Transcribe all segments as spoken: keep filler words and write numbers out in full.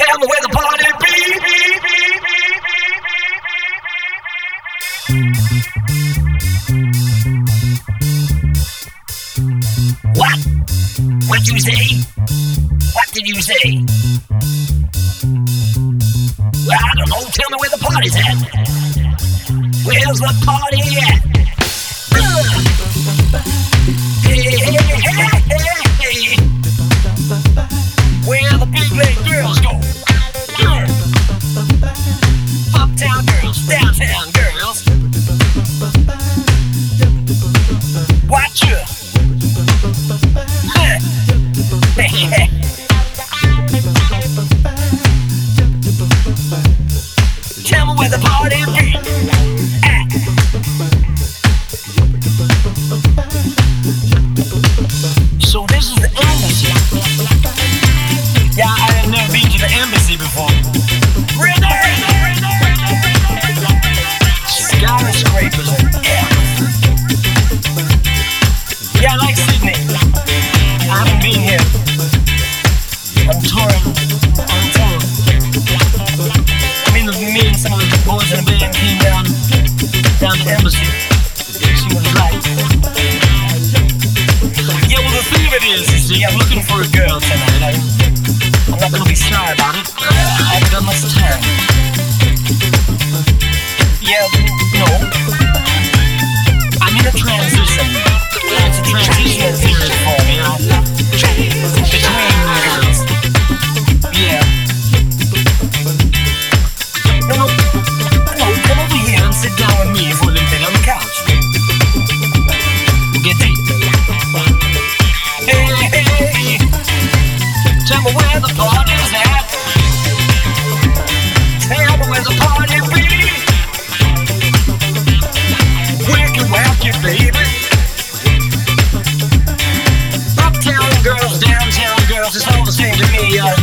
Tell me where the party be. What? What you say? What did you say? Well, I don't know. Tell me where the party's at. Where's the party at? Uh. Hey, hey, hey, hey, hey. Where the big leg girls go? Uh. Uptown girls, downtown girls. Watch you. Huh. Tell me where the party be. Ah. So this is the embassy. Yeah, I have never been to the embassy before. Renee! Skyscrapers and everything. Yeah, I like Sydney. I haven't been here. I'm touring. I'm touring. I mean, me and some of the boys in the band came down, down to the embassy. She was like, yeah, well, the thing of it is, is see, I'm looking for a girl tonight. I, I'm not gonna be shy about it. I haven't got much time. Yeah, no. I'm in a transition. It's a transition period for me, you know. Between girls. Yeah. No, no, no, come over here and sit down with me for a little bit on the couch. We'll get deep. Hey, hey, hey. Tell me where the party's at. Tell me where the party be. Where can we have you, baby? Uptown girls, downtown girls, it's all the same to me. Uh,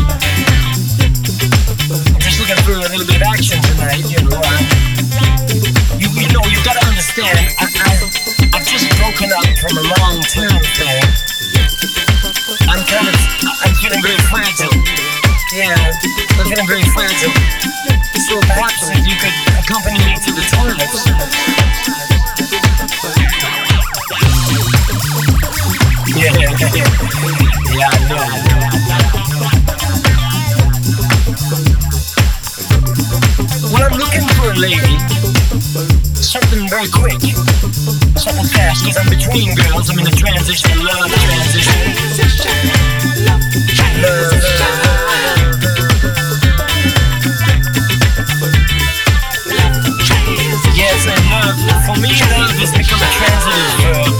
I'm just looking for a little bit of action tonight, you know. Uh, you, you know, you gotta understand, I, I, I've just broken up from a long-term thing. I'm kind of, I'm feeling very fragile. Yeah, I'm feeling very fragile. So perhaps if you could accompany me to the toilets. Yeah, yeah, I know. Well, I'm looking for a lady. Something very quick. Something fast, because I'm between girls. I'm in a transition, love transition. Love. Yes, and love. For me, love has become a transitive verb.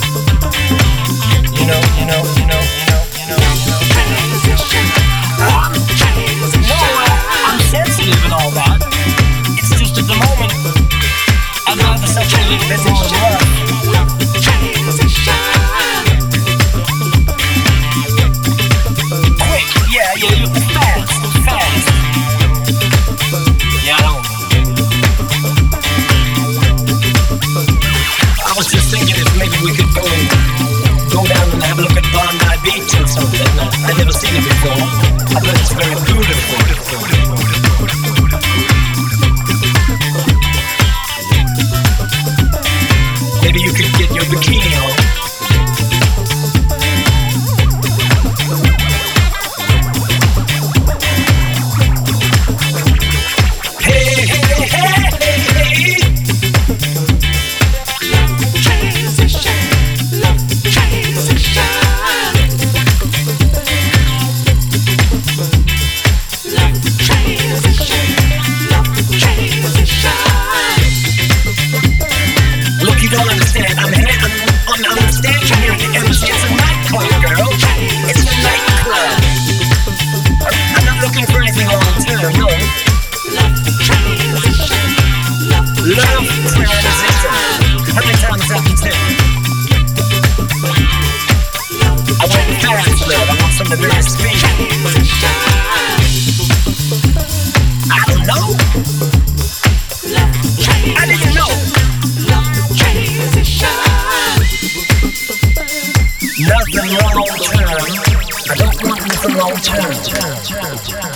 You know, you know, you know, you know, you know, you know. Um, no, I, I'm sensitive and all that. It's just at the moment, I'd rather such a little bit more love. Quick, yeah, yeah, you fast, fast. Yeah, I don't. I was just thinking if maybe we could go and go down and have a look at Bondi Beach or something. I've never seen it before. I bet it's very beautiful. Maybe you could get your bikini on. Hey, hey, hey, hey, hey. Look, you don't understand. I'm here. I'm, I'm, I'm standing here at the embassy. It's a nightclub, girl. It's a nightclub. I'm, I'm not looking for anything long term, no. Love transition. How many times have you said? I want fast love. I want something very speed. I don't know. I didn't know. Nothing long term. I don't want nothing long term.